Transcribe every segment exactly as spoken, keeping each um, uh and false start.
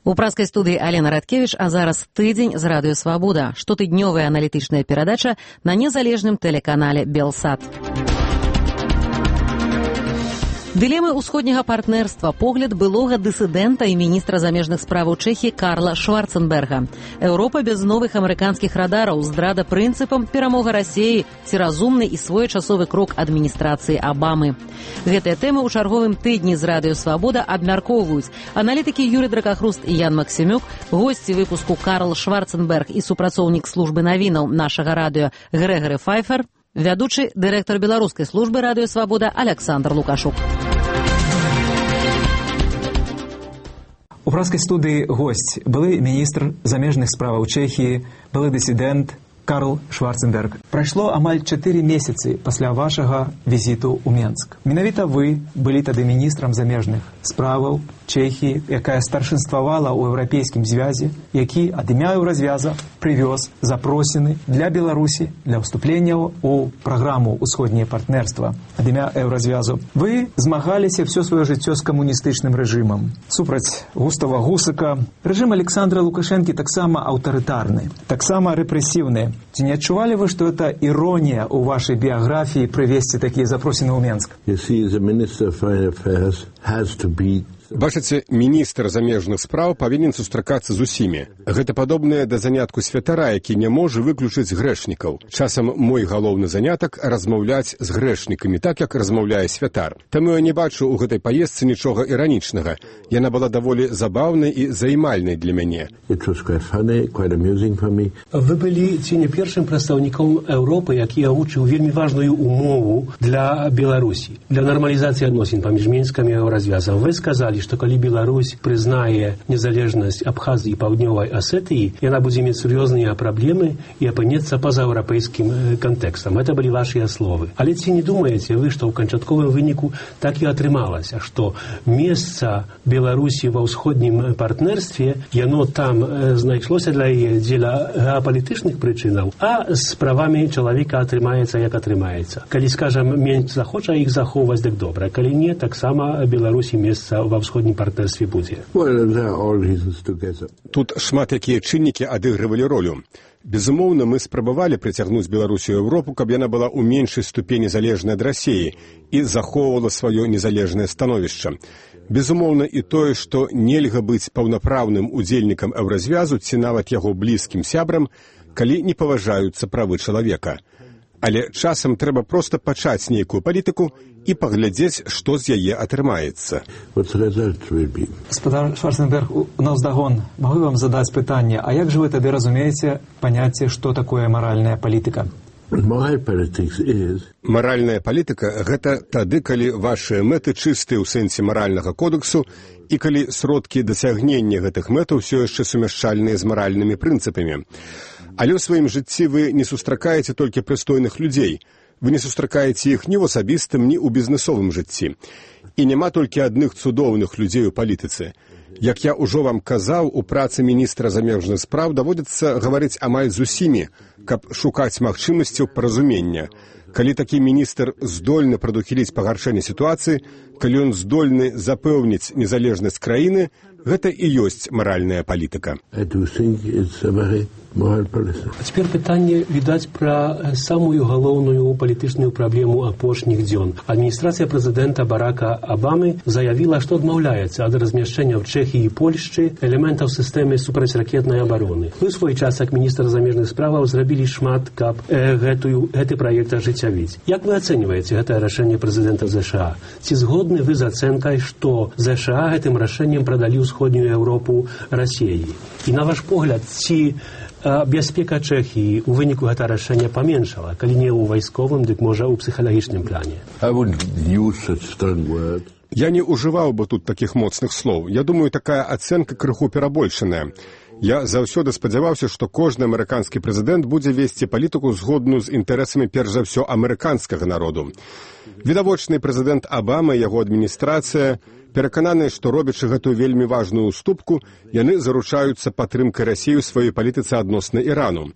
У праскай студыі Алена Радкевіч, а зараз тыдзень з радыё «Свабода», штотыднёвая аналітычная перадача на незалежным тэлеканале «Белсат». Дылемы ўсходняга партнерства, погляд былога дысідэнта і міністра замежных справаў Чэхіі Карла Шварценберга. Еўропа без новых амерыканскіх радараў, здрада прынцыпам, перамога Расіі ці разумны і своечасовы крок адміністрацыі Абамы. Гэтыя тэмы ў чарговым тыдні з радыё «Свабода» абмяркоўваюць аналітыкі Юрый Дракахруст і Ян Максімюк, госці выпуску Карл Шварценберг і супрацоўнік службы навінаў нашага радыё Грэгары Файфер, вядучы дырэктар беларускай службы радыё «Свабода» Александр Лукашук. У праскай студыі госць, былы міністр замежных справаў Чэхіі, былы дысідэнт Карл Шварценберг. Прайшло амаль чатыры месяцы пасля вашага візіту ў Менск. Менавіта вы былі тады міністрам замежных справаў Чэхіі, якая старшынствавала ў еўрапейскім звязе, які ад імя Еўразвяза прывёз запросіны для Беларусі для ўступлення ў праграму «Усходняе партнерства» ад імя Еўразвязу. Вы змагаліся ўсё сваё жыццё з камуністычным рэжымам. Супраць Густава Гусака. Рэжым Александра Лукашэнкі таксама аўтарытарны, таксама рэпрэсіўны. Ці не адчувалі вы, што гэта іронія ў вашай біяграфіі прывесці такія запросіны ў Менск? Бачыце, міністр замежных спраў павінен сустракацца з усімі. Гэта падобнае да занятку святара, які не можа выключыць грэшнікаў. Часам мой галоўны занятак — размаўляць з грэшнікамі, так як размаўляе святар. Таму я не бачу ў гэтай паездцы нічога іранічнага. Яна была даволі забаўнай і займальнай для мяне. Вы былі ці не першым прадстаўніком Еўропы, які агучыў вельмі важную умову для Беларусі, для нармалізацыі адносін паміж Мінскам і Еўразвязам. Вы сказалі, што калі Беларусь прызнае незалежнасць Абхазіі і Паўднёвай Асетыі, яна будзе мець сур'ёзныя праблемы і апынецца па-за еўрапейскім кантэкстам. Это былі вашыя словы. Але ці не думаеце вы, што ў канчатковым выніку так і атрымалася, што месца Беларусі ва ўсходнім партнерстве, яно там знайшлося для яе дзеля геапалітычных прычынаў, а з правамі чалавека атрымаецца, як атрымаецца. Калі, скажам, Менск захоча іх захоўваць, дык добра. Калі не, таксама Беларусі месца ва ўсходнім партнерстве будзе. Тут шмат якія чыннікі адыгрывалі ролю. Безумоўна, мы спрабавалі прыцягнуць Беларусію ў Еўропу, каб яна была ў меншай ступені залежнай ад Расіі і захоўвала сваё незалежнае становішча. Безумоўна, і тое, што нельга быць паўнапраўным удзельнікам Еўразвязу ці нават яго блізкім сябрам, калі не паважаюцца правы чалавека. Але часам трэба проста пачаць нейкую палітыку і паглядзець, што з яе атрымаецца. Гаспадар Шварценберг, наўздагон магу вам задаць пытанне, а як жа вы тады разумееце паняцце, што такое маральная палітыка? Маральная палітыка — гэта тады, калі вашыя мэты чыстыя ў сэнсе маральнага кодексу і калі сродкі дасягнення гэтых мэтаў ўсё яшчэ сумяшчальныя з маральнымі прынцыпамі. Але ў сваім жыцці вы не сустракаеце толькі прыстойных людзей. Вы не сустракаеце іх ні ў асабістым, ні ў бізнесовым жыцці. І няма толькі адных цудоўных людзей у палітыцы. Як я ўжо вам казаў, у працы міністра замежных спраў даводзіцца гаварыць амаль з усімі, каб шукаць магчымасцяў паразумення. Калі такі міністр здольны прадухіліць пагаршэнне сітуацыі, калі ён здольны запэўніць незалежнасць краіны, гэта і ёсць маральная палітыка. А цяпер пытанне, відаць, пра самую галоўную палітычную праблему апошніх дзён. Адміністрацыя прэзідэнта Барака Абамы заявіла, што адмаўляецца ад размяшчэння ў Чэхіі і Польшчы элементаў сістэмы супрацьракетнай абароны. Вы ў свой час, як міністр замежных справаў, зрабілі шмат, каб э, гэтую, гэты праект ажыццявіць. Як вы ацэньваеце гэтае рашэнне прэзідэнта ЗША? Ці згодны вы з ацэнкай, што ЗША гэтым рашэннем прадалі ўсходнюю Еўропу Расіі? І на ваш погляд, ці бяспека Чэхіі у выніку гэта рашэння паменшала, калі не ў вайсковым, дык можа ў псіхалагічным плане? Я не ўжываў бы тут такіх моцных слоў. Я думаю, такая ацэнка крыху перабольшаная. Я заўсёды спадзяваўся, што кожны амерыканскі прэзідэнт будзе весці палітыку згодную з інтарэсамі перш за ўсё амерыканскага народу. Відавочны прэзідэнт Абама і яго адміністрацыя перакананыя, што робячы гэтую вельмі важную ўступку, яны заручаюцца падтрымкай Расіі ў сваёй палітыцы адносна Ірану.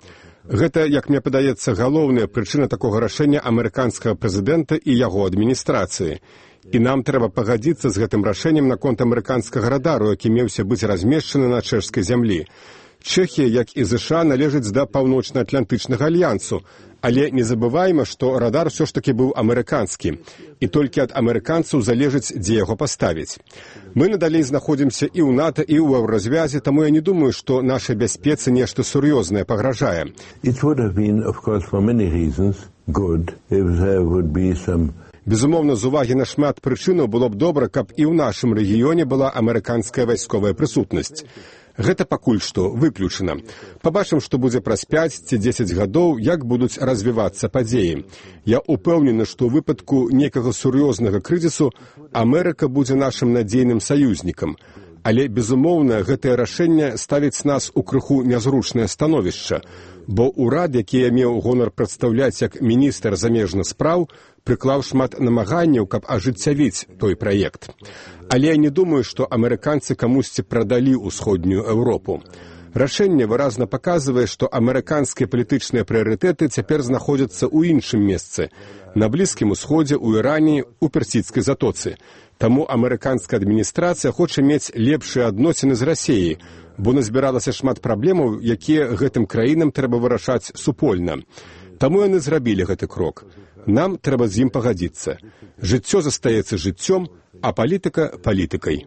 Гэта, як мне падаецца, галоўная прычына такога рашэння амерыканскага прэзідэнта і яго адміністрацыі. І нам трэба пагадзіцца з гэтым рашэннем наконт амерыканскага радару, які меўся быць размешчаны на чэшскай зямлі. Чэхія, як і ЗША, належыць да паўночна-атлантычнага альянсу, але не забывайма, што радар ўсё ж такі быў амерыканскі, і толькі ад амерыканцаў залежыць, дзе яго паставіць. Мы надалей знаходзімся і ў НАТО, і ў еўразвязе, таму я не думаю, што нашай бяспецы нешта сур'ёзнае пагражае. It would have been, of course, for many reasons, good if there would be some... Безумоўна, з увагі на шмат прычынаў было б добра, каб і ў нашым рэгіёне была амерыканская вайсковая прысутнасць. Гэта пакуль што выключана. Пабачым, што будзе праз пяць ці дзесяць гадоў, як будуць развівацца падзеі. Я ўпэўнены, што ў выпадку некага сур'ёзнага крызісу Амерыка будзе нашым надзейным саюзнікам. Але, безумоўна, гэтае рашэнне ставіць нас у крыху нязручнае становішча, бо ўрад, які я меў гонар прадстаўляць як міністр замежных спраў, прыклаў шмат намаганняў, каб ажыццявіць той праект. Але я не думаю, што амерыканцы камусьці прадалі ўсходнюю Еўропу. Рашэнне выразна паказвае, што амерыканскія палітычныя прыярытэты цяпер знаходзяцца ў іншым месцы – на Блізкім Усходзе, у Іране, у Персідскай затоцы. Таму амерыканская адміністрацыя хоча мець лепшыя адносіны з Расіяй, бо назбіралася шмат праблемаў, якія гэтым краінам трэба вырашаць супольна. Таму яны зрабілі гэты крок. Нам трэба з ім пагадзіцца. Жыццё застаецца жыццём, а палітыка – палітыкай.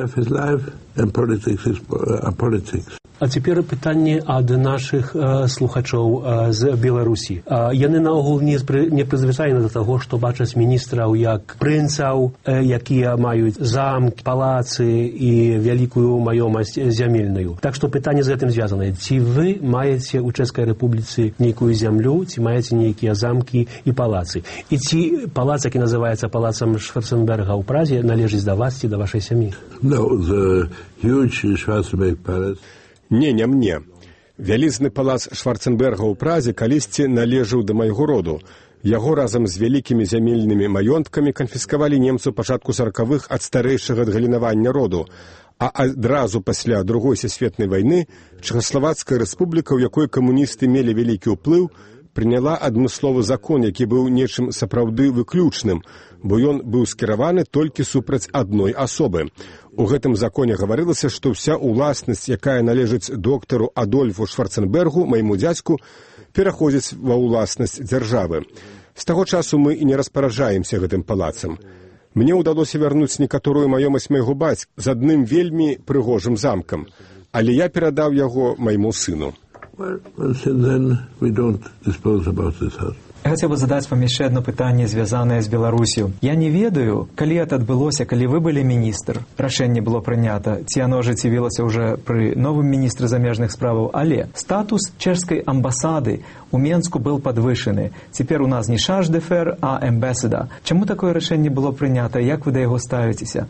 А цяпер пытанне ад нашых э, слухачоў э, з Беларусі. Э, яны наогул не, не прызвычайны да таго, што бачаць міністраў як прынцаў, э, якія маюць замкі, палацы і вялікую маёмасць зямельную. Так што пытанне з гэтым звязанае. Ці вы маеце ў Чэшскай Рэпубліцы нейкую зямлю, ці маеце нейкія замкі і палацы? І ці палац, які называецца палацам Шварценберга ў Празе, належыць да вас ці да вашай сям'і? No, the huge Schwarzenberg Palace. Не, не мне. Вялізны палац Шварценберга ў Празе калісьці належаў да майго роду. Яго разам з вялікімі зямельнымі маёнткамі канфіскавалі немцы ў пачатку саракавых ад старэйшага адгалінавання роду. А адразу пасля Другой сусветнай вайны Чэхаславацкая рэспубліка, у якой камуністы мелі вялікі ўплыў, прыняла адмысловы закон, які быў нечым сапраўды выключным, бо ён быў скіраваны толькі супраць адной асобы. У гэтым законе гаварылася, што ўся ўласнасць, якая належыць доктару Адольфу Шварценбергу, майму дзядзьку, пераходзіць ва ўласнасць дзяржавы. З таго часу мы і не распараджаемся гэтым палацам. Мне ўдалося вярнуць некаторую маёмасць майго бацькі з адным вельмі прыгожым замкам, але я перадаў яго майму сыну. Well, well, then we don't dispose about this house. Я хацеў бы задаць вам яшчэ одно пытанне, звязанае з Беларусю. Я не ведаю, калі гэта адбылося, калі вы былі міністр, рашэнне было прынята, ці яно ажыццявілася ўжо пры новым міністры замежных справаў, але статус чэшскай амбасады у Менску быў падвышаны. Цяпер у нас не charge d'affaires, а ambassador. Чаму такое рашэнне было прынята? Як вы да яго ставіцеся?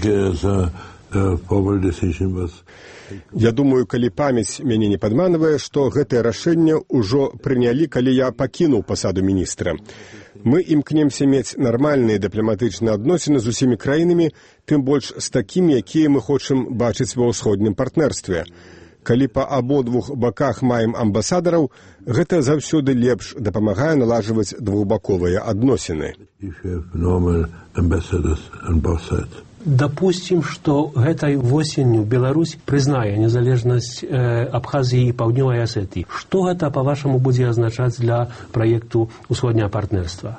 Я думаю, калі памяць мяне не падманвае, што гэтае рашэнне ўжо прынялі, калі я пакінуў пасаду міністра. Мы імкнемся мець нармальныя дыпламатычныя адносіны з усімі краінамі, тым больш з такімі, якія мы хочам бачыць ва ўсходнім партнерстве. Калі па абодвух баках маем амбасадараў, гэта заўсёды лепш дапамагае налажваць двухбаковыя адносіны. Допустим, што гэтай восенню Беларусь прызнае незалежнасць э, Абхазіі і Паўднёвай Асетыі. Што гэта, па-вашаму, будзе азначаць для праекту ўсходняга партнерства?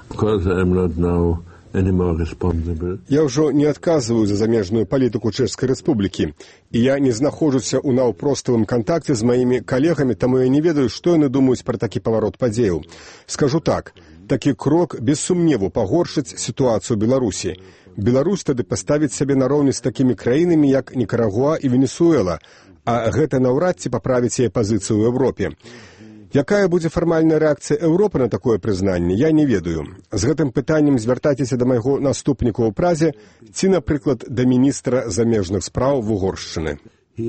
Я ўжо не адказваю за замежную палітыку Чэшскай Рэспублікі, і я не знаходжуся ў наўпроставым кантакце з маімі калегамі, таму я не ведаю, што яны думаюць пра такі паварот падзеяў. Скажу так, такі крок без сумневу пагоршыць сітуацыю Беларусі. Беларусь тады паставіць сябе на роўні з такімі краінамі, як Нікарагуа і Венесуэла, а гэта наўрад ці паправіць яе пазіцыю ў Еўропе. Якая будзе фармальная рэакцыя Еўропы на такое прызнанне, я не ведаю. З гэтым пытаннем звяртайцеся да майго наступніка ў Празе ці, напрыклад, да міністра замежных спраў Вугоршчыны. І,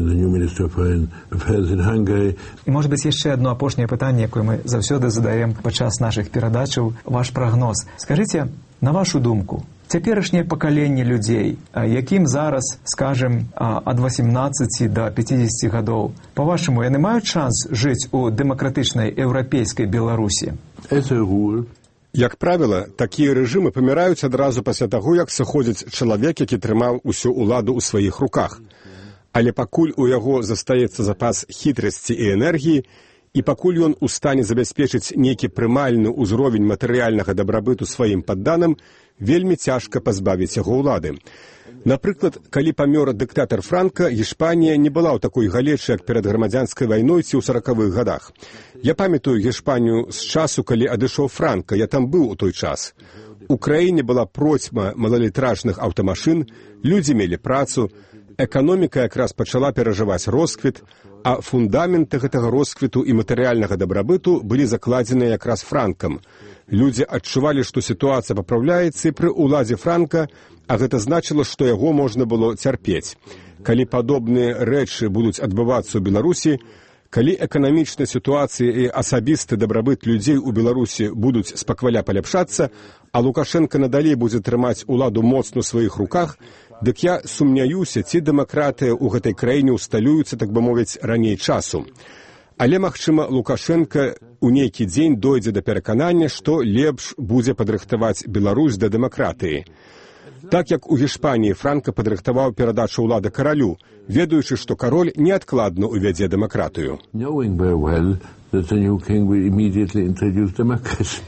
может быть, яшчэ одно апошняе пытанне, якое мы заўсёды задаем падчас нашых перадачаў, ваш прагноз. Скажыце, на вашу думку, Цяперашняе пакаленне людзей, якім зараз, скажем, ад васемнаццаці да пяцідзесяці гадоў, па-вашаму, яны маюць шанс жыць у дэмакратычнай еўрапейскай Беларусі? Як правіла, такія рэжымы паміраюць адразу пасля таго, як сыходзіць чалавек, які трымаў усю ўладу ў сваіх руках. Але пакуль у яго застаецца запас хітрасці і энергіі, і пакуль ён у стане забяспечыць нейкі прымальны ўзровень матэрыяльнага дабрабыту сваім падданым, вельмі цяжка пазбавіць яго ўлады. Напрыклад, калі памёр дыктатар Франка, Гішпанія не была ў такой галечы, як перад грамадзянскай вайной ці ў саракавых гадах. Я памятаю Гішпанію з часу, калі адышоў Франка, я там быў у той час. У краіне была процьма малалітражных аўтамашын, людзі мелі працу, эканоміка якраз пачала перажываць росквіт, а фундаменты гэтага росквіту і матэрыяльнага дабрабыту былі закладзеныя якраз Франкам. Людзі адчувалі, што сітуацыя папраўляецца і пры ўладзе Франка, а гэта значыла, што яго можна было цярпець. Калі падобныя рэчы будуць адбывацца ў Беларусі, калі эканамічная сітуацыя і асабісты дабрабыт людзей у Беларусі будуць спакваля паляпшацца, а Лукашенка надалей будзе трымаць уладу моцна ў сваіх руках, дык я сумняюся, ці дэмакратыя ў гэтай краіне усталюецца, так бы мовіць, раней часу. Але, магчыма, Лукашенка у нейкі дзень дойдзе да пераканання, што лепш будзе падрыхтаваць Беларусь да дэмакратыі. Так як у Гішпаніі Франка падрыхтаваў перадачу ўлады каралю, ведаючы, што кароль неадкладна ўвядзе дэмакратыю. Knowing very well that the new king will immediately introduce democracy.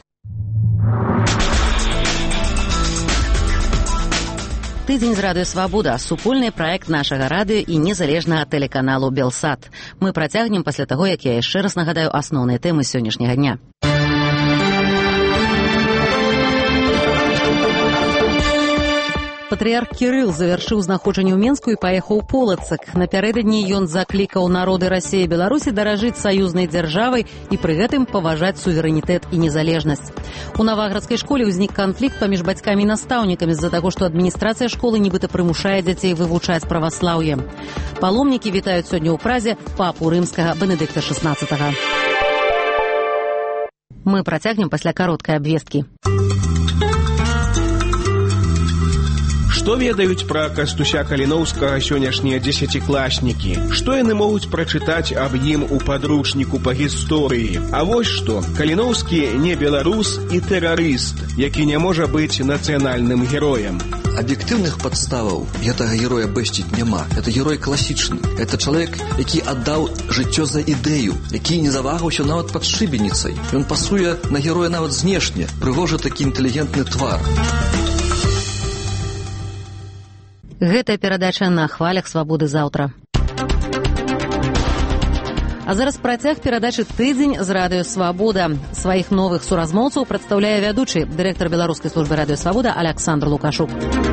Тыдзень з радыё «Свабода» – супольны праект нашага радыё і незалежнага тэлеканалу «Белсат». Мы працягнем пасля таго, як я яшчэ раз нагадаю асноўныя тэмы сённяшняга дня. Патрыярх Кірыл завяршыў знаходжанне ў Менску і паехаў у Полацак. Напярэдадні ён заклікаў народы Расіі і Беларусі даражыць саюзнай дзяржавай і пры гэтым паважаць суверэнітэт і незалежнасць. У Наваградскай школе ўзнік канфлікт паміж бацькамі і настаўнікамі з-за таго, што адміністрацыя школы нібыта прымушае дзяцей вывучаць праваслаўе. Паломнікі вітаюць сёння ў Празе папу рымскага Бенедыкта шаснаццатага. Мы працягнем пасля кароткай абвесткі. Што ведаюць пра Кастуся Каліноўскага сённяшнія дзесяцікласнікі? Што яны могуць прачытаць аб ім у падручніку па гісторыі? А вось што, Каліноўскі не беларус і тэрарыст, які не можа быць нацыянальным героем. Аб'ектыўных падставаў гэтага героя бэсціць няма. Это герой класічны. Это чалавек, які аддаў жыццё за ідэю, які не завагаўся нават пад шыбеніцай. Ён пасуе на героя нават знешне, прыгожы такі інтэлігентны твар. Гэтая перадача на хвалях «Свабоды» заўтра. А зараз працяг перадачы «Тыдзень з радыё «Свабода». Сваіх новых суразмоўцаў прадстаўляе вядучы, дырэктар беларускай службы радыё «Свабода» Аляксандр Лукашук.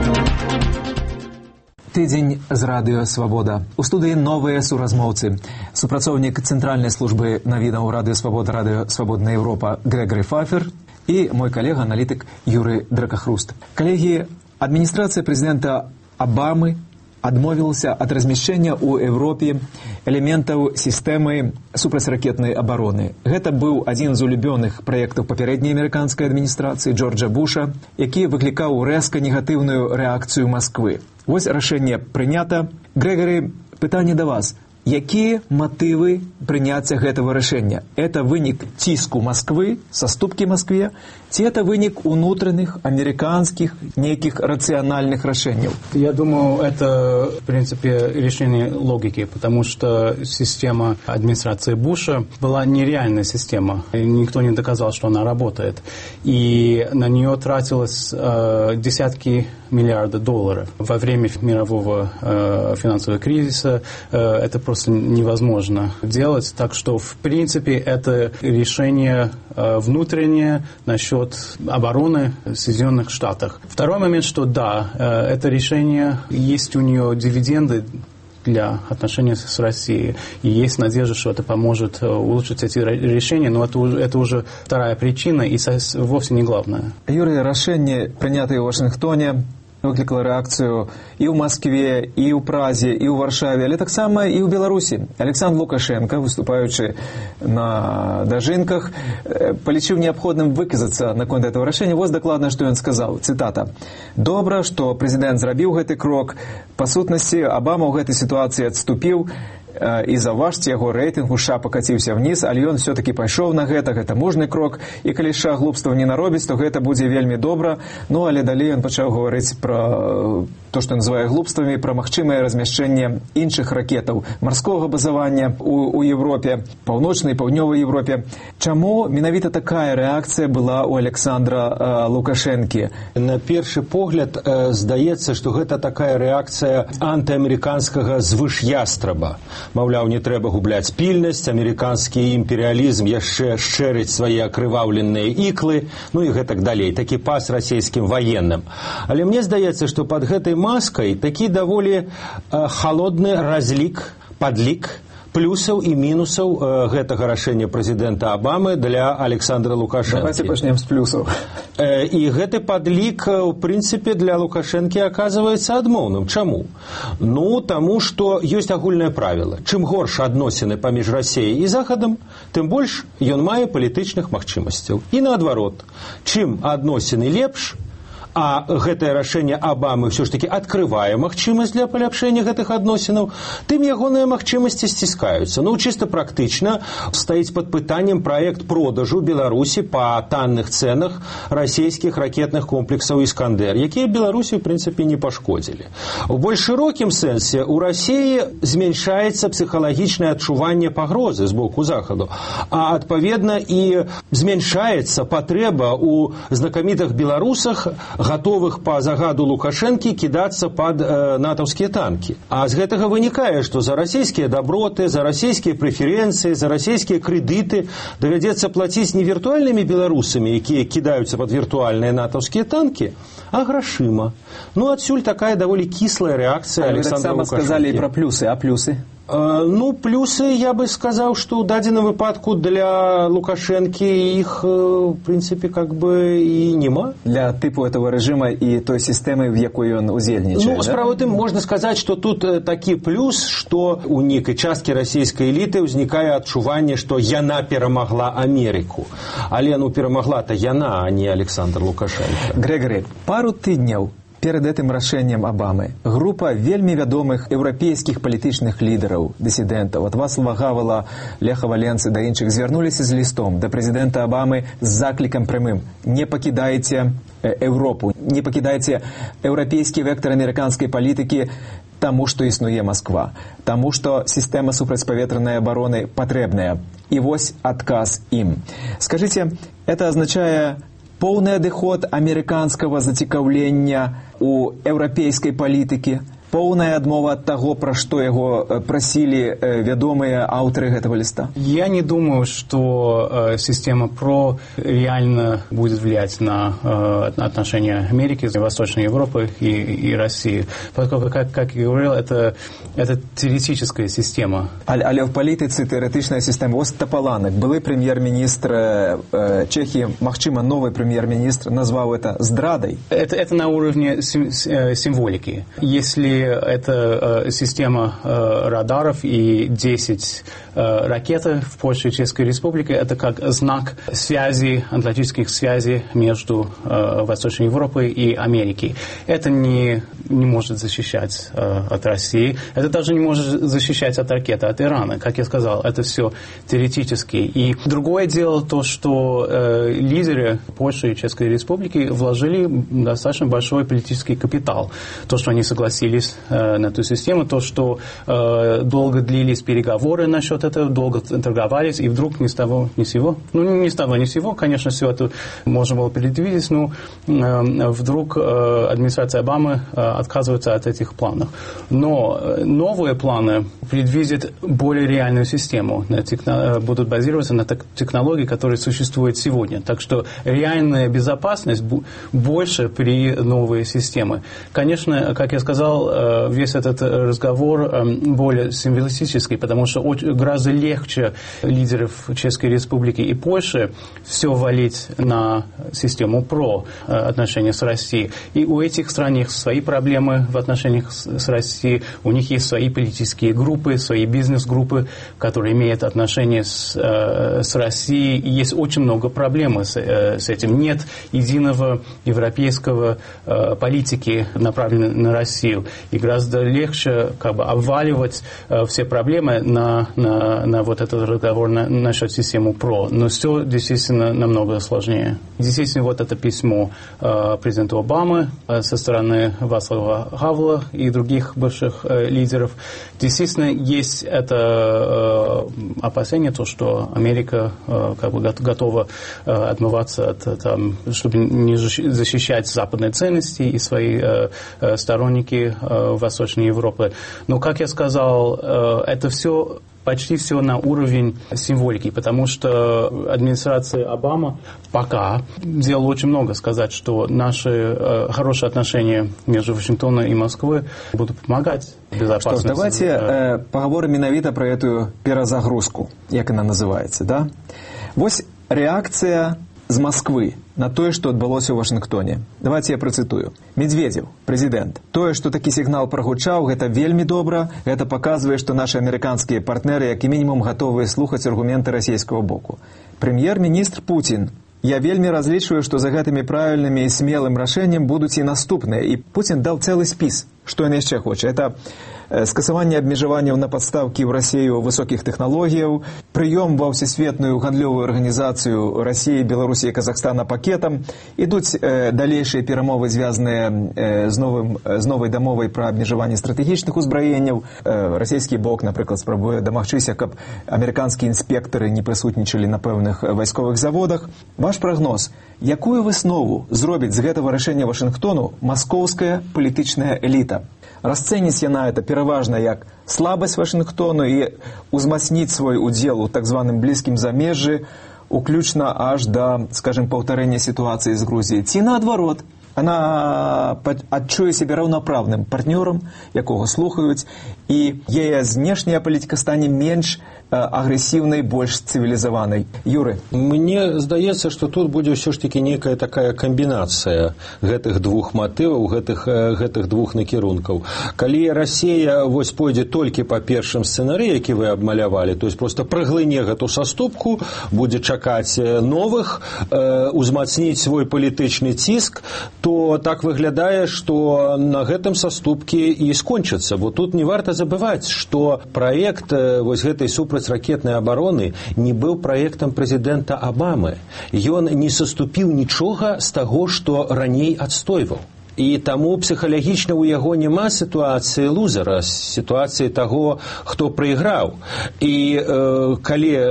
Тыдзень з радыё «Свабода». У студыі новыя суразмоўцы. Супрацоўнік цэнтральнай службы навінаў радыё «Свабода», радыё «Свабодная Еўропа» Грэгары Фафер і мой калега-аналітык Юры Дракахруст. Калегі, адміністрацыя прэзідэнта Абамы адмовілася ад размяшчэння ў Еўропе элементаў сістэмы супрацьракетнай абароны. Гэта быў адзін з улюбёных праектаў папярэдняй амерыканскай адміністрацыі Джорджа Буша, які выклікаў рэзка негатыўную рэакцыю Масквы. Вось рашэнне прынята. Грэгары, пытанне да вас. Якія матывы прыняцця гэтага рашэння? Это вынік ціску Масквы, саступкі Маскве, ці это вынік унутраных американских неких рациональных решений? Я думаю, это, в принципе, решение логики, потому что система администрации Буша была нереальная система. Никто не доказал, что она работает. И на нее тратилось э, десятки миллиардов долларов. Во время мирового э, финансового кризиса э, это просто невозможно делать. Так что, в принципе, это решение э, внутреннее насчет обороны в Соединенных Штатах. Второй момент, что да, это решение, есть у нее дивиденды для отношений с Россией. И есть надежда, что это поможет улучшить эти решения, но это уже, это уже вторая причина и вовсе не главная. Юрий, решение, принятое в Вашингтоне, выклікала рэакцыю і ў Маскве, і ў Празе, і ў Варшаве, але таксама і ў Беларусі. Александр Лукашенко, выступаючы на дажынках, палічыў неабходным выказацца наконт этого рашэння. Вось дакладна, што ён сказаў, цытата: «Добра, што прэзідэнт зрабіў гэты крок. Па сутнасці, Абама ў гэтай сітуацыі адступіў, і заўважце, яго рэйтынг у США пакаціўся вниз, але ён все-таки пайшоў на гэта, гэта мужны крок, і калі США глупстваў не наробіць, то гэта будзе вельмі добра». Ну, але далей ён пачаў гаварыць пра то, што называе глупствамі, пра магчымае размяшчэнне іншых ракетаў марскога базавання у, у Европе, паўночнай і паўднёвай Европе. Чаму менавіта такая рэакцыя была у Александра э, Лукашэнкі? На першы погляд э, здаецца, што гэта такая рэакцыя антыамерыканскага звыш'ястраба. Маўляў, не трэба губляць пільнасць, амерыканскі імперыялізм яшчэ шчэрыць свае акрываўленыя іклы, ну і гэтак далей, такі пас расійскім ваенным. Але мне здаецца, што пад гэтай маскай такі даволі э, халодны разлік, падлік плюсаў і мінусаў э, гэтага рашэння прэзідэнта Абамы для Александра Лукашэнкі. Давайте пачнем з плюсаў. Э, і гэты падлік, у прынцыпе, для Лукашэнкі аказваецца адмоўным. Чаму? Ну, таму, што ёсць агульнае правіла. Чым горш адносіны паміж Расіяй і Захадам, тым больш ён мае палітычных магчымасцяў. І наадварот, чым адносіны лепш, а гэтае рашэнне Абамы ўсё ж такі адкрывае магчымасць для паляпшэння гэтых адносінаў, тым ягоныя магчымасці сціскаюцца. Ну, чыста практычна стаіць пад пытаннем праект продажу Беларусі па танных цэнах расійскіх ракетных комплексаў «Іскандер», якія Беларусі, в прынцыпе, не пашкодзілі. У больш шырокім сэнсе у Расіі зменшаецца псіхалагічнае адчуванне пагрозы з боку Захаду, а адпаведна і зменшаецца патрэба ў знакамітых беларусах, готовых по загаду Лукашэнкі кідацца пад э, натаўскія танкі. А з гэтага вынікае, што за расійскія даброты, за расійскія прэферэнцыі, за расійскія крэдыты давядзецца плаціць не віртуальнымі беларусамі, якія кідаюцца пад віртуальныя натаўскія танкі, а грашыма. Ну, адсюль такая даволі кіслая рэакцыя Александра Лукашэнкі. Сказалі і пра плюсы, а плюсы? Ну, плюсы, я бы сказал, что в дадзеным выпадку для Лукашенки их, в принципе, как бы и нема. Для типу этого режима и той системы, в якой он удзельнічае. Ну, да? справа тым, можно сказать, что тут такі плюс, что у некай часткі расійскай эліты ўзнікае адчуванне, что яна перамагла Америку. Але, ну, перамагла-то яна, а не Александр Лукашенко. Грегоры, пару тыдняў перед этим рашэннем Абамы група вельмі вядомых еўрапейскіх палітычных лідараў, дысідэнтаў, ад Вацлава Гавела, Леха Валенцы да іншых, звярнуліся з лістом да прэзідэнта Абамы з заклікам прямым: не пакідайце Еўропу, не пакідайце еўрапейскі вектар амерыканскай палітыкі, таму што існуе Масква, таму што сістэма супрацьпаветранай абароны патрэбная. І вось адказ ім. Скажыце, это азначае поўны адыход амерыканскага зацікаўлення у еўрапейскай палітыкі, поўная адмова ад таго, пра што яго прасілі вядомыя аўтары гэтага ліста? Я не думаю, что э, система ПРО реально будет влиять на э, отношения Америки, Восточной Европы и, и России. Поскольку, как, как я говорил, это, это теоретическая система. Але, але в політиці теоретична система. Ось Топаланек, былий прем'єр-міністр э, Чехії, магчыма, новый прем'єр-міністр, назвал это здрадой. Это, это на уровне сим, э, символики. Если это э, система э, радаров и десять э, ракет в Польше и Чешской Республике, это как знак связи, атлантических связей между э, Восточной Европой и Америкой. Это не, не может защищать э, от России, это даже не может защищать от ракеты, от Ирана. Как я сказал, это все теоретически. И другое дело то, что э, лидеры Польши и Чешской Республики вложили достаточно большой политический капитал. То, что они согласились на эту систему, то, что э, долго длились переговоры насчет этого, долго торговались, и вдруг ни с того, ни с сего, ну, не с того, ни с сего, конечно, все это можно было предвидеть, но э, вдруг э, администрация Обамы э, отказывается от этих планов. Но новые планы предвидят более реальную систему, техно, будут базироваться на технологии, которые существуют сегодня. Так что реальная безопасность больше при новой системе. Конечно, как я сказал, э, весь этот разговор э, более символистический, потому что очень, гораздо легче лидеров Чешской Республики и Польши все валить на систему ПРО э, отношения с Россией. И у этих стран есть свои проблемы в отношениях с, с Россией, у них есть свои политические группы, свои бизнес-группы, которые имеют отношения с, э, с Россией. И есть очень много проблем с, э, с этим. Нет единого европейского э, политики, направленной на Россию. И гораздо легче как бы обваливать э, все проблемы на, на, на вот этот разговор на, насчет системы ПРО. Но все действительно намного сложнее. Действительно, вот это письмо э, президенту Обамы э, со стороны Вацлава Гавела и других бывших э, лидеров. Действительно, есть это э, опасение, то, что Америка э, как бы готова э, отмываться от, там, чтобы не защищать западные ценности и свои э, э, сторонники э, Восточной Европы. Но, как я сказал, э, это все почти все на уровень символики, потому что администрация Обамы пока сделала очень много сказать, что наши э, хорошие отношения между Вашингтоном и Москвой будут помогать безопасности. Что ж, давайте э, поговорим менавіта про эту перезагрузку, як она называется, да? Вось реакция з Москвы на тое, што адбылося ў Вашынгтоне. Давайте я працытую. Медведзеў, прэзідэнт. Тое, што такі сігнал прагучаў, гэта вельмі добра. Гэта паказвае, што нашы амерыканскія партнеры, як і мінімум, гатовыя слухаць аргументы расійскага боку. Прэм'ер-міністр Путін. Я вельмі разлічваю, што за гэтымі правільнымі і смелым рашэннем будуць і наступныя. І Путін даў цэлы спіс. Што ён яшчэ хоча? Это скасаванне абмежаванняў на падстаўкі ў Расію высокіх тэхналогіяў, прыём ва ўсесветную гандлёвую арганізацыю Расіі, Беларусі і Казахстана пакетам, ідуць э, далейшыя перамовы, звязаныя э, з, новым, з новай дамовай пра абмежаванне стратэгічных узбраенняў. Э, расійскі бок, напрыклад, спрабуе дамагчыся, каб амерыканскія інспектары не прысутнічалі на пэўных вайсковых заводах. Ваш прагноз, якую выснову зробіць з гэтага рашэння Вашынгтону маскоўская палітычная эліта? Расцэніць яна это пераважна як слабасць Вашынгтону і узмацніць свой удзел у так званым блізкім замежжы, уключна аж да, скажем, паўтарэння сітуацыі з Грузіяй. Ці наадварот, она адчуе сябе раўнапраўным партнёрам, якога слухаюць, і яе знешняя палітыка стане менш агрэсіўнай, больш цывілізаванай. Юры? Мне здаецца, што тут будзе ўсё ж такі некая такая камбінацыя гэтых двух матываў, гэтых, гэтых двух накірункаў. Калі Расія вось пойдзе толькі па першым сцэнарыі, які вы абмалявалі, то есть просто праглыне гэту саступку, будзе чакаць новых, э, узмацніць свой палітычны ціск, то так выглядае, што на гэтым саступкі і скончыцца. Бо тут не варта забываць, што праект вось гэтай супрацьракетнай абароны не быў праектам прэзідэнта Абамы. Ён не саступіў нічога з таго, што раней адстойваў. І таму псіхалагічна ў яго няма сітуацыі лузера, сітуацыі таго, хто прайграў. І э, калі э,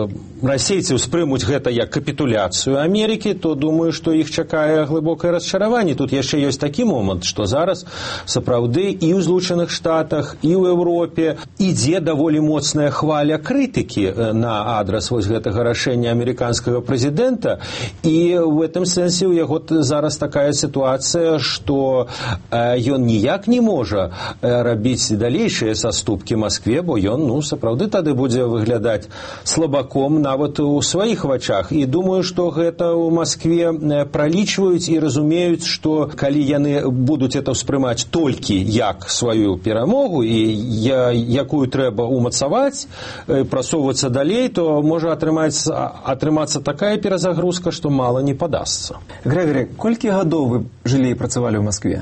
расейцы ўспрымуць гэта як капітуляцыю Амерыкі, то думаю, што іх чакае глыбокае расчараванне. Тут яшчэ ёсць такі момант, што зараз сапраўды і ў Злучаных Штатах, і ў Еўропе ідзе даволі моцная хваля крытыкі на адрас вось гэтага рашэння амерыканскага прэзідэнта. І ў гэтым сэнсе ў яго зараз такая сітуацыя, што ён ніяк не можа рабіць далейшыя саступкі Маскве, бо ён, ну, сапраўды тады будзе выглядаць слабаком нават у сваіх вачах. І думаю, што гэта ў Маскве пралічваюць і разумеюць, што калі яны будуць это ўспрымаць толькі як сваю перамогу і якую трэба умацаваць, прасоўвацца далей, то можа атрымацца такая перазагрузка, што мала не падасца. Грэвері, колькі гадоў вы жылі і працавалі в Москве?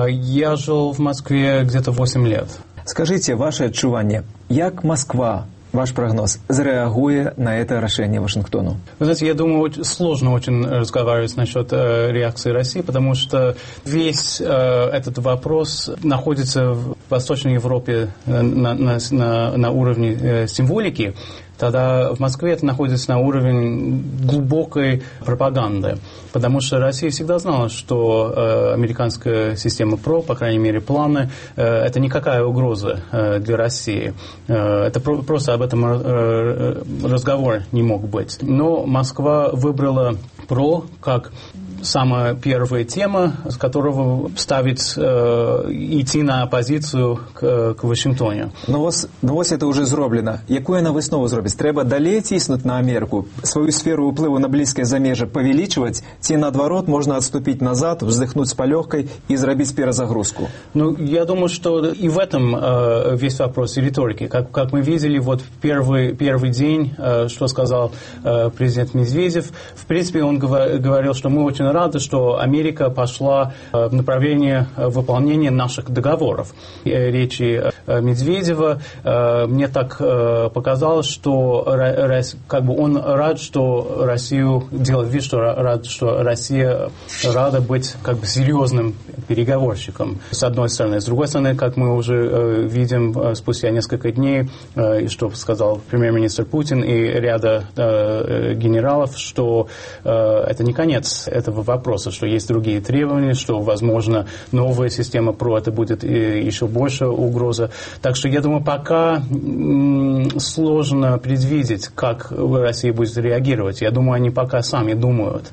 Я жил в Москве где-то восемь лет. Скажите, ваше отчувание, як Москва, ваш прогноз, зареагует на это решение Вашингтону? Вы знаете, я думаю, очень сложно очень разговаривать насчет э, реакции России, потому что весь э, этот вопрос находится в Восточной Европе на, на, на, на уровне э, символики. Тогда в Москве это находится на уровне глубокой пропаганды, потому что Россия всегда знала, что э, американская система ПРО, по крайней мере планы, э, это никакая угроза э, для России. Э, это про- просто об этом э, разговор не мог быть. Но Москва выбрала ПРО как самая первая тема, с которого ставить, э, идти на оппозицию к, к Вашингтону. Ну ось, ну ось это уже зроблено. Яку яна выснову зробіць? Трэба далей ціснуць на Америку, свою сферу ўплыву на блізкае замежжа павялічваць, ці наадварот можна отступить назад, вздохнуть с полегкой и зробить перезагрузку? Ну, я думаю, что и в этом э, весь вопрос риторики. Как, как мы видели, вот в первый, первый день, э, что сказал э, президент Медведев, в принципе, он говорил, что мы очень рады, что Америка пошла в направлении выполнения наших договоров. Речи Медведева мне так показалось, что как бы он рад, что Россию, делает вид, что рад, что Россия рада быть как бы серьезным переговорщиком, с одной стороны. С другой стороны, как мы уже видим спустя несколько дней, и что сказал премьер-министр Путин и ряда генералов, что это не конец этого вопроса, что есть другие требования, что, возможно, новая система ПРО это будет еще больше угроза. Так что, я думаю, пока сложно предвидеть, как Россия будет реагировать. Я думаю, они пока сами думают.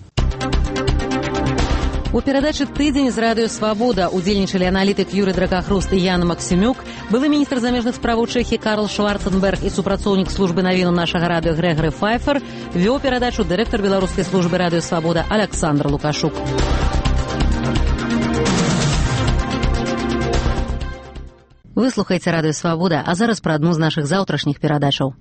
У перадачы «Тыдзень» з радыё «Свабода» удзельнічалі аналітык Юрый Дракахруст і Яна Максімюк, былы міністр замежных справаў Чэхіі Карл Шварценберг і супрацоўнік службы навінаў нашага радыё Грэгары Файфер, вёў перадачу дырэктар беларускай службы радыё «Свабода» Александр Лукашук. Вы слухаеце радыё «Свабода», а зараз пра адну з нашых заўтрашніх перадачаў.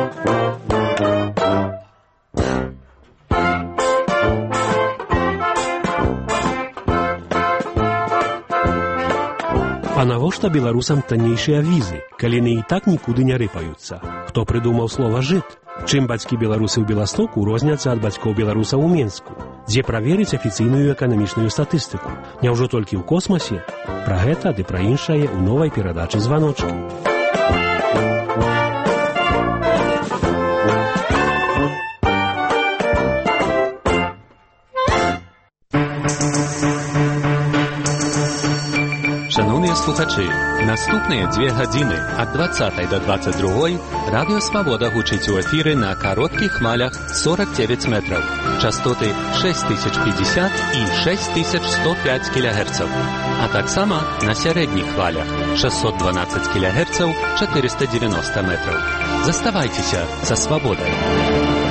А навошта беларусам таннейшыя візы, калі яны і так нікуды не рыпаюцца? Хто прыдумаў слова «жыт»? Чым бацькі беларусы ў Беластоку розняцца ад бацькоў беларусаў у Менску? Дзе праверыць афіцыйную эканамічную статыстыку? Няўжо толькі ў космасе? Пра гэта ды пра іншае ў новай перадачы «Званочкі». Шановні слухачі, наступні дві години від двадцятої до двадцять другої Радіо Свобода гучить у ефірі на коротких хмалях сорок дев'ять метрів, частоти шість тисяч п'ятдесят і шість тисяч сто п'ять кілогерців, а так само на середніх хвалях шістсот дванадцять кілогерців, чотириста дев'яносто метрів. Заставайтеся со Свободою.